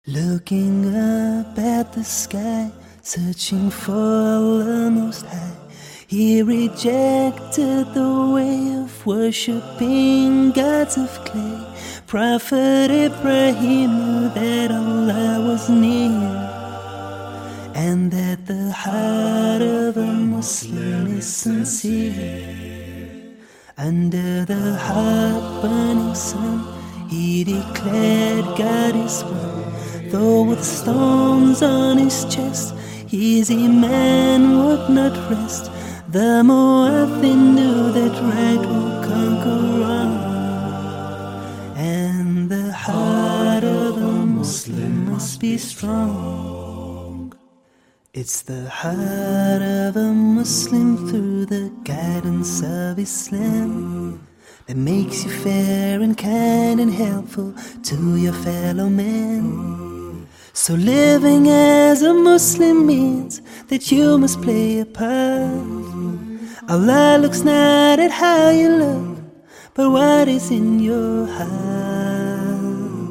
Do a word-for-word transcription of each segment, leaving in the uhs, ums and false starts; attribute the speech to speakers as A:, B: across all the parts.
A: Looking up at the sky, searching for Allah Most High, he rejected the way of worshipping gods of clay. Prophet Ibrahim knew that Allah was near, and that the heart of a Muslim is sincere. Under the heart-burning sun, he declared God is one. Though with stones on his chest, his iman would not rest. The Mu'adhin knew that right will conquer wrong, and the heart of a Muslim must be strong. It's the heart of a Muslim through the guidance of Islam that makes you fair and kind and helpful to your fellow man. So living as a Muslim means that you must play a part. Allah looks not at how you look, but what is in your heart.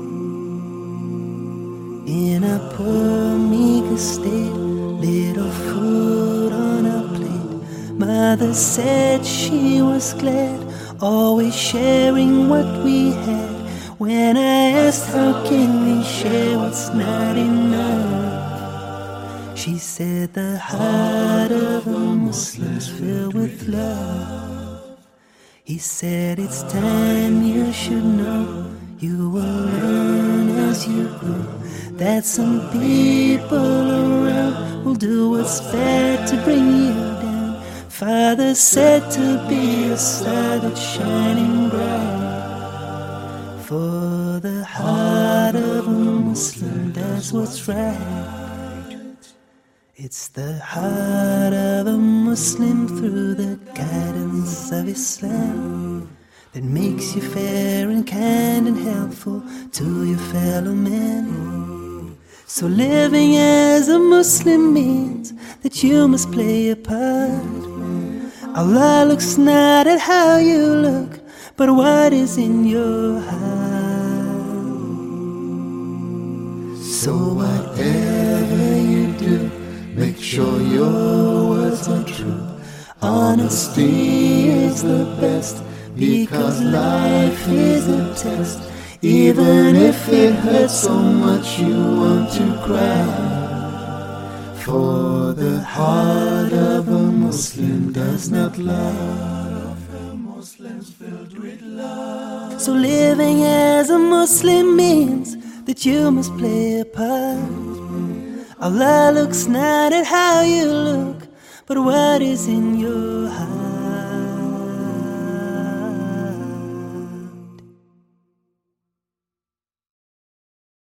A: In a poor, meager state, little food on a plate, mother said she was glad, always sharing what we had. When I asked how can we share what's not enough, she said the heart of a Muslim's filled with love. He said it's time you should know, you will learn as you grow, that some people around will do what's bad to bring you down. Father said to be a star that's shining bright, for the heart of a Muslim does what's right. It's the heart of a Muslim through the guidance of Islam that makes you fair and kind and helpful to your fellow men. So living as a Muslim means that you must play a part. Allah looks not at how you look, but what is in your heart.
B: So whatever you do, make sure your words are true. Honesty is the best, because life is a test. Even if it hurts so much you want to cry, for the heart of a Muslim does not lie.
A: So living as a Muslim means that you must play a part. Allah looks not at how you look, but what is in your heart.